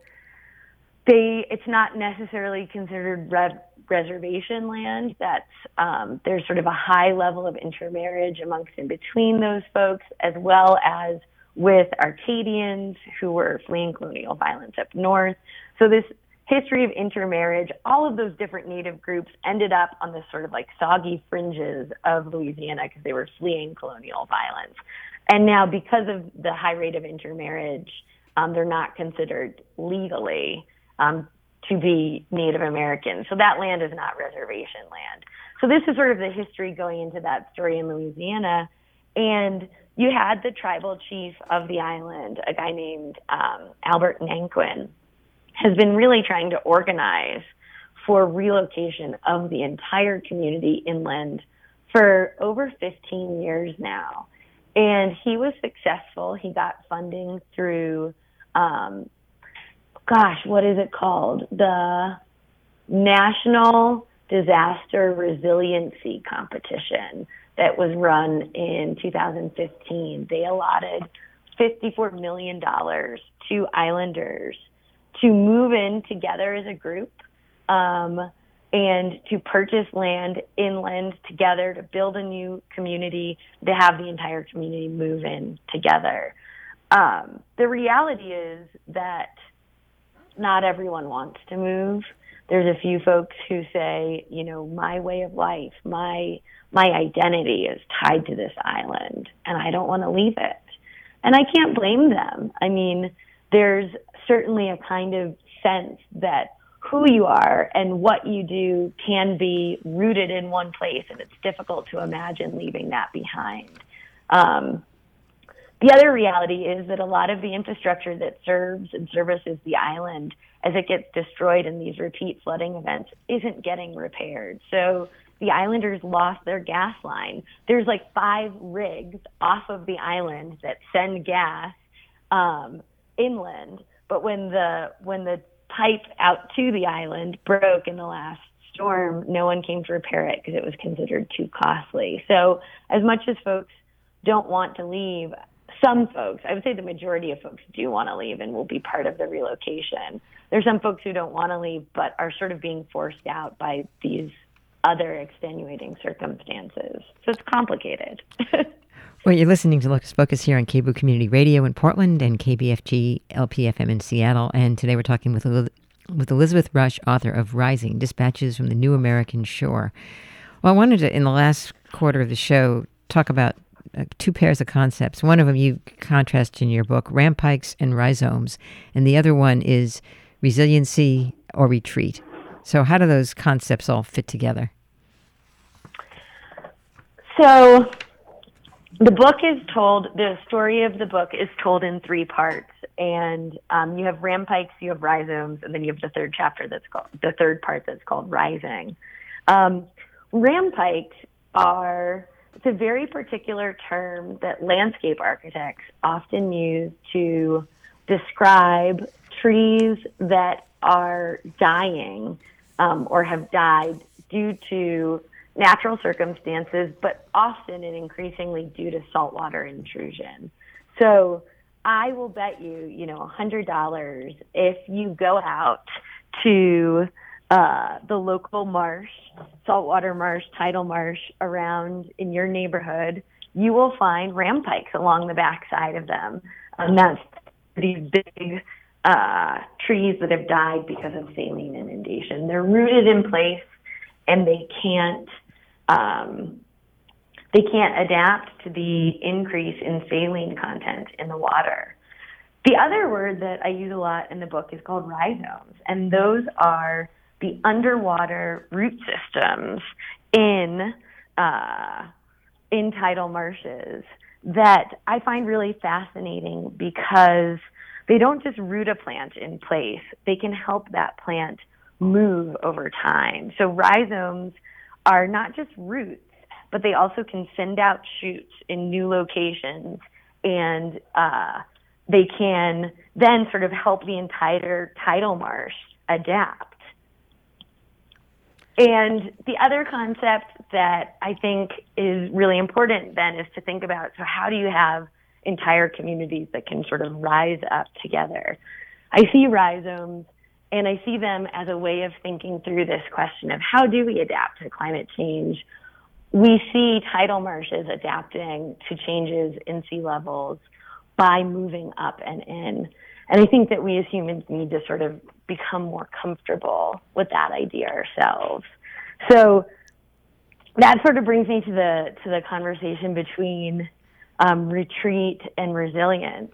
they, it's not necessarily considered red reservation land. That's, um, there's sort of a high level of intermarriage amongst and between those folks, as well as with Arcadians who were fleeing colonial violence up north. So this history of intermarriage, all of those different Native groups ended up on this sort of like soggy fringes of Louisiana because they were fleeing colonial violence. And now because of the high rate of intermarriage, um, they're not considered legally um, to be Native American. So that land is not reservation land. So this is sort of the history going into that story in Louisiana. And you had the tribal chief of the island, a guy named um, Albert Nanquin, has been really trying to organize for relocation of the entire community inland for over fifteen years now. And he was successful. He got funding through, um, gosh, what is it called? The National Disaster Resiliency Competition that was run in two thousand fifteen. They allotted fifty-four million dollars to islanders to move in together as a group um, and to purchase land inland together, to build a new community, to have the entire community move in together. Um, the reality is that not everyone wants to move. There's a few folks who say, you know, my way of life, my my identity is tied to this island, and I don't want to leave it. And I can't blame them. I mean, there's certainly a kind of sense that who you are and what you do can be rooted in one place, and it's difficult to imagine leaving that behind. Um, the other reality is that a lot of the infrastructure that serves and services the island as it gets destroyed in these repeat flooding events isn't getting repaired. So the islanders lost their gas line. There's like five rigs off of the island that send gas um, inland, but when the when the pipe out to the island broke in the last storm, no one came to repair it because it was considered too costly. So as much as folks don't want to leave, some folks, I would say the majority of folks do want to leave and will be part of the relocation. There's some folks who don't want to leave but are sort of being forced out by these other extenuating circumstances. So it's complicated. Well, you're listening to Locus Focus here on K B O O Community Radio in Portland and K B F G L P F M in Seattle. And today we're talking with, with Elizabeth Rush, author of Rising, Dispatches from the New American Shore. Well, I wanted to, in the last quarter of the show, talk about uh, two pairs of concepts. One of them you contrast in your book, rampikes and rhizomes, and the other one is resiliency or retreat. So how do those concepts all fit together? So the book is told, the story of the book is told in three parts. And um, you have rampikes, you have rhizomes, and then you have the third chapter that's called, the third part that's called Rising. Um, rampikes are, it's a very particular term that landscape architects often use to describe trees that are dying um, or have died due to natural circumstances, but often and increasingly due to saltwater intrusion. So I will bet you, you know, one hundred dollars if you go out to uh, the local marsh, saltwater marsh, tidal marsh around in your neighborhood, you will find rampikes along the backside of them. And that's these big uh, trees that have died because of saline inundation. They're rooted in place and they can't um, they can't adapt to the increase in saline content in the water. The other word that I use a lot in the book is called rhizomes, and those are the underwater root systems in uh, in tidal marshes that I find really fascinating because they don't just root a plant in place, they can help that plant move over time. So rhizomes are not just roots, but they also can send out shoots in new locations, and uh, they can then sort of help the entire tidal marsh adapt. And the other concept that I think is really important then is to think about, so how do you have entire communities that can sort of rise up together? I see rhizomes, and I see them as a way of thinking through this question of how do we adapt to climate change? We see tidal marshes adapting to changes in sea levels by moving up and in. And I think that we as humans need to sort of become more comfortable with that idea ourselves. So that sort of brings me to the to the conversation between um, retreat and resilience.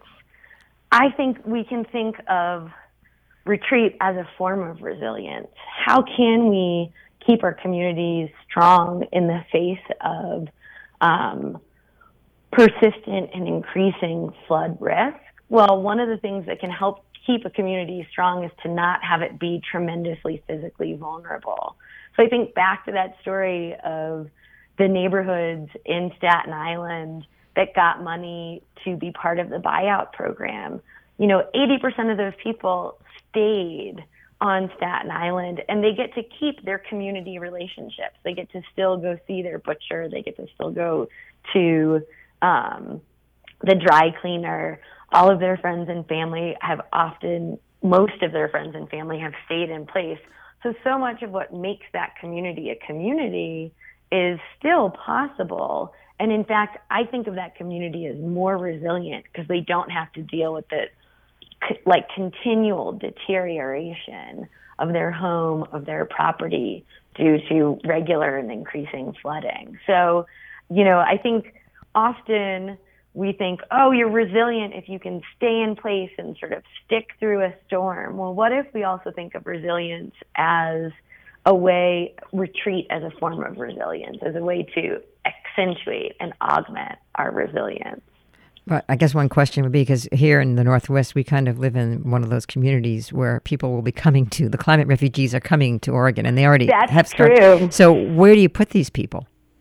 I think we can think of retreat as a form of resilience. How can we keep our communities strong in the face of um, persistent and increasing flood risk? Well, one of the things that can help keep a community strong is to not have it be tremendously physically vulnerable. So I think back to that story of the neighborhoods in Staten Island that got money to be part of the buyout program. You know, eighty percent of those people stayed on Staten Island, and they get to keep their community relationships. They get to still go see their butcher. They get to still go to um, the dry cleaner. All of their friends and family have often, most of their friends and family have stayed in place. So, so much of what makes that community a community is still possible. And in fact, I think of that community as more resilient because they don't have to deal with the like continual deterioration of their home, of their property due to regular and increasing flooding. So, you know, I think often we think, oh, you're resilient if you can stay in place and sort of stick through a storm. Well, what if we also think of resilience as a way, retreat as a form of resilience, as a way to accentuate and augment our resilience? But I guess one question would be, because here in the Northwest, we kind of live in one of those communities where people will be coming to, the climate refugees are coming to Oregon, and they already That's have started. True. So where do you put these people?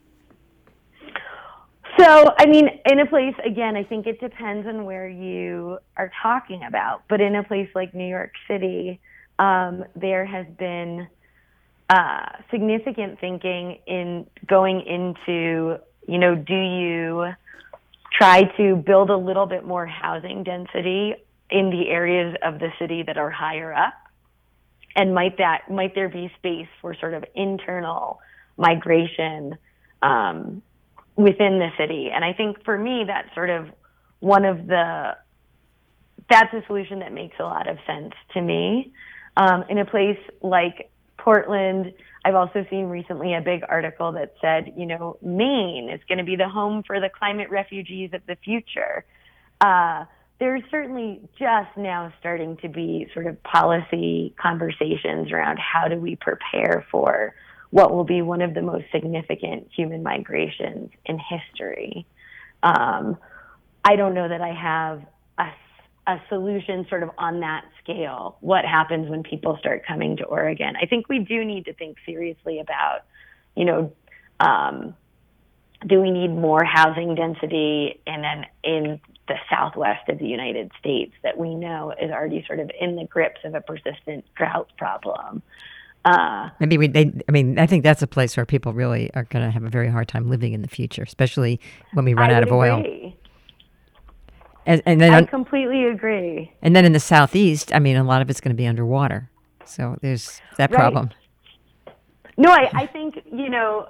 So, I mean, in a place, again, I think it depends on where you are talking about. But in a place like New York City, um, there has been uh, significant thinking in going into, you know, do you try to build a little bit more housing density in the areas of the city that are higher up? And might that might there be space for sort of internal migration um, within the city. And I think for me, that's sort of one of the, that's a solution that makes a lot of sense to me. Um, in a place like Portland, I've also seen recently a big article that said, you know, Maine is going to be the home for the climate refugees of the future. Uh, there's certainly just now starting to be sort of policy conversations around how do we prepare for what will be one of the most significant human migrations in history. Um, I don't know that I have a, a solution sort of on that scale. What happens when people start coming to Oregon? I think we do need to think seriously about, you know, um, do we need more housing density in an, in the Southwest of the United States that we know is already sort of in the grips of a persistent drought problem? Uh, Maybe we, they, I mean, I think that's a place where people really are going to have a very hard time living in the future, especially when we run I out of oil. Agree. And, and then I on, completely agree. And then in the Southeast, I mean, a lot of it's going to be underwater. So there's that right. problem. No, I, I think, you know,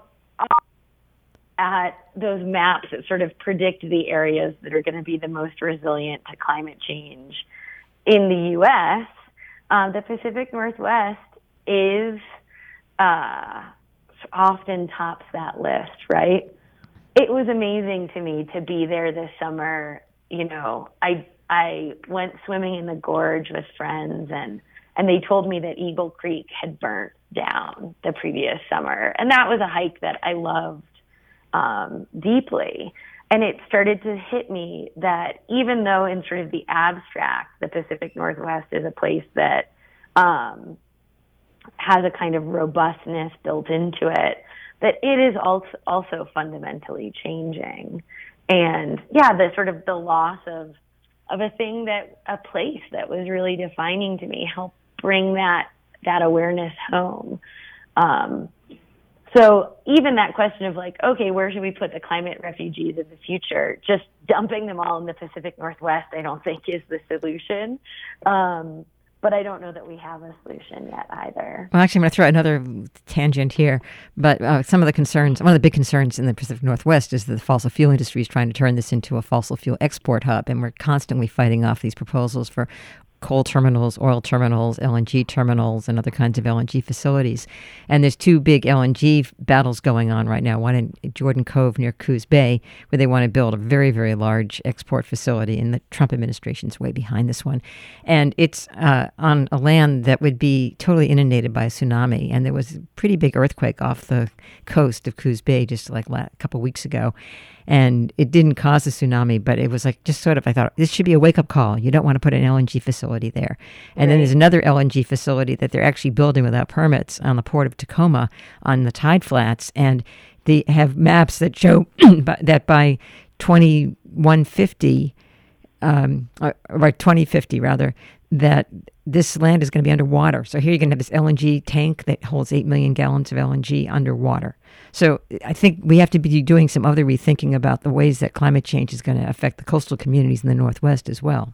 at those maps that sort of predict the areas that are going to be the most resilient to climate change in the U S, um, the Pacific Northwest is uh, often tops that list, right? It was amazing to me to be there this summer. You know, I I went swimming in the gorge with friends, and and they told me that Eagle Creek had burnt down the previous summer, and that was a hike that I loved um, deeply. And it started to hit me that even though in sort of the abstract, the Pacific Northwest is a place that um, has a kind of robustness built into it, that it is also also fundamentally changing. And yeah, the sort of the loss of of a thing that a place that was really defining to me helped bring that that awareness home. Um, so even that question of like, okay, where should we put the climate refugees of the future? Just dumping them all in the Pacific Northwest, I don't think is the solution. Um, But I don't know that we have a solution yet either. Well, actually, I'm going to throw another tangent here. But uh, some of the concerns, one of the big concerns in the Pacific Northwest is that the fossil fuel industry is trying to turn this into a fossil fuel export hub. And we're constantly fighting off these proposals for coal terminals, oil terminals, L N G terminals, and other kinds of L N G facilities. And there's two big L N G battles going on right now, one in Jordan Cove near Coos Bay, where they want to build a very, very large export facility, and the Trump administration's way behind this one. And it's uh, on a land that would be totally inundated by a tsunami. And there was a pretty big earthquake off the coast of Coos Bay just like a couple weeks ago. And it didn't cause a tsunami, but it was like just sort of, I thought, this should be a wake-up call. You don't want to put an L N G facility there. And right. Then there's another L N G facility that they're actually building without permits on the port of Tacoma on the tide flats. And they have maps that show that by twenty-one fifty, um, or, or twenty fifty rather, that this land is going to be underwater. So here you're going to have this L N G tank that holds eight million gallons of L N G underwater. So I think we have to be doing some other rethinking about the ways that climate change is going to affect the coastal communities in the Northwest as well.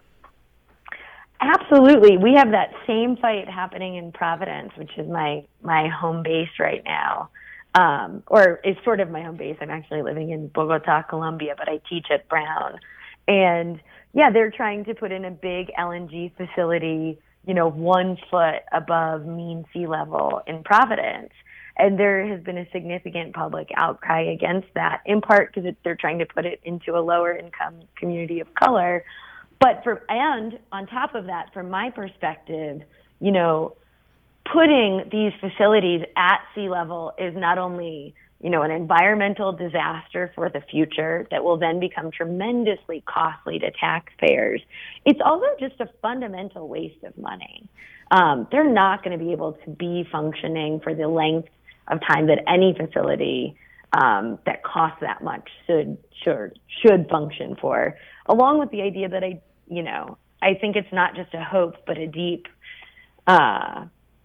Absolutely. We have that same fight happening in Providence, which is my, my home base right now. Um, or it's sort of my home base. I'm actually living in Bogota, Colombia, but I teach at Brown. And yeah, they're trying to put in a big L N G facility, you know, one foot above mean sea level in Providence. And there has been a significant public outcry against that, in part because they're trying to put it into a lower income community of color. But for, and on top of that, from my perspective, you know, putting these facilities at sea level is not only, you know, an environmental disaster for the future that will then become tremendously costly to taxpayers. It's also just a fundamental waste of money. Um, they're not going to be able to be functioning for the length of time that any facility um, that costs that much should should should function for. Along with the idea that I, you know, I think it's not just a hope, but a deep, uh,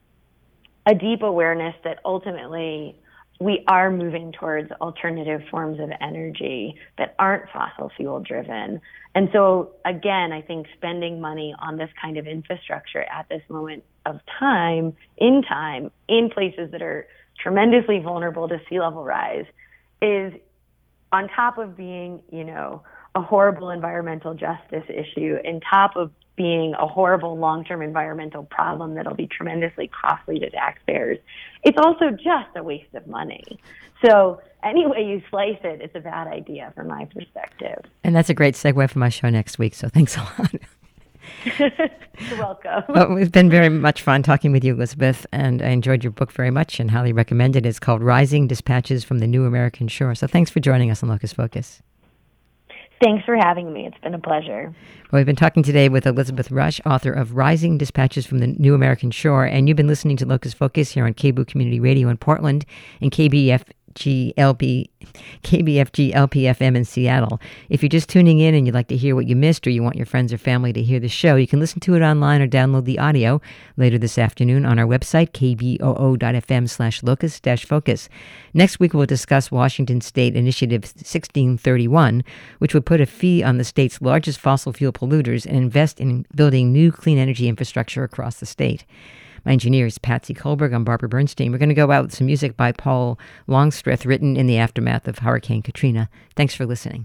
a deep awareness that ultimately we are moving towards alternative forms of energy that aren't fossil fuel driven. And so, again, I think spending money on this kind of infrastructure at this moment of time, in time, in places that are tremendously vulnerable to sea level rise, is on top of being, you know, a horrible environmental justice issue, on top of being a horrible long-term environmental problem that'll be tremendously costly to taxpayers, it's also just a waste of money. So any way you slice it, it's a bad idea from my perspective. And that's a great segue for my show next week, so thanks a lot. You're welcome. Well, it's been very much fun talking with you, Elizabeth, and I enjoyed your book very much and highly recommend it. It's called Rising: Dispatches from the New American Shore. So thanks for joining us on Locus Focus. Thanks for having me. It's been a pleasure. Well, we've been talking today with Elizabeth Rush, author of Rising: Dispatches from the New American Shore, and you've been listening to Locus Focus here on K B O O Community Radio in Portland and K B F G L P, K B F G L P F M in Seattle. If you're just tuning in and you'd like to hear what you missed, or you want your friends or family to hear the show, you can listen to it online or download the audio later this afternoon on our website, k b o o dot f m slash locus dash focus. Next week, we'll discuss Washington State Initiative sixteen thirty-one, which would put a fee on the state's largest fossil fuel polluters and invest in building new clean energy infrastructure across the state. My engineer is Patsy Kohlberg. I'm Barbara Bernstein. We're going to go out with some music by Paul Longstreth, written in the aftermath of Hurricane Katrina. Thanks for listening.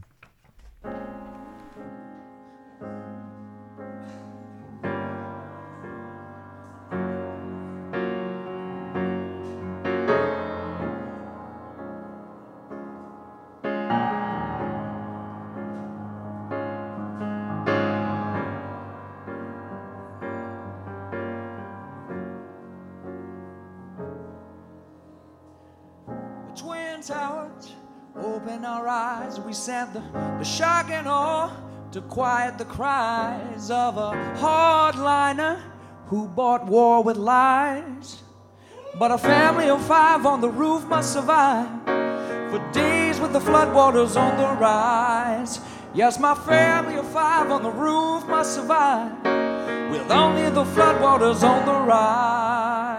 Twin Towers, open our eyes. We sent the, the shock and awe to quiet the cries of a hardliner who bought war with lies. But a family of five on the roof must survive for days with the floodwaters on the rise. Yes, my family of five on the roof must survive with only the floodwaters on the rise.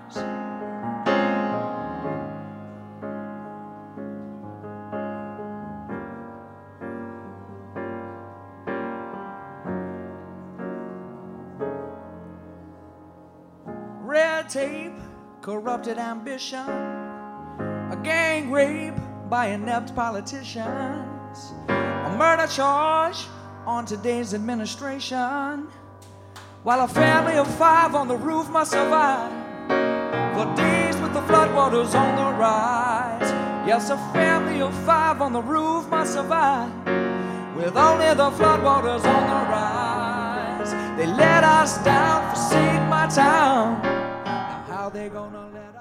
Red tape, corrupted ambition, a gang rape by inept politicians, a murder charge on today's administration, while a family of five on the roof must survive for days with the floodwaters on the rise. Yes, a family of five on the roof must survive with only the floodwaters on the rise. They let us down, forsake my town. Now how they gonna let us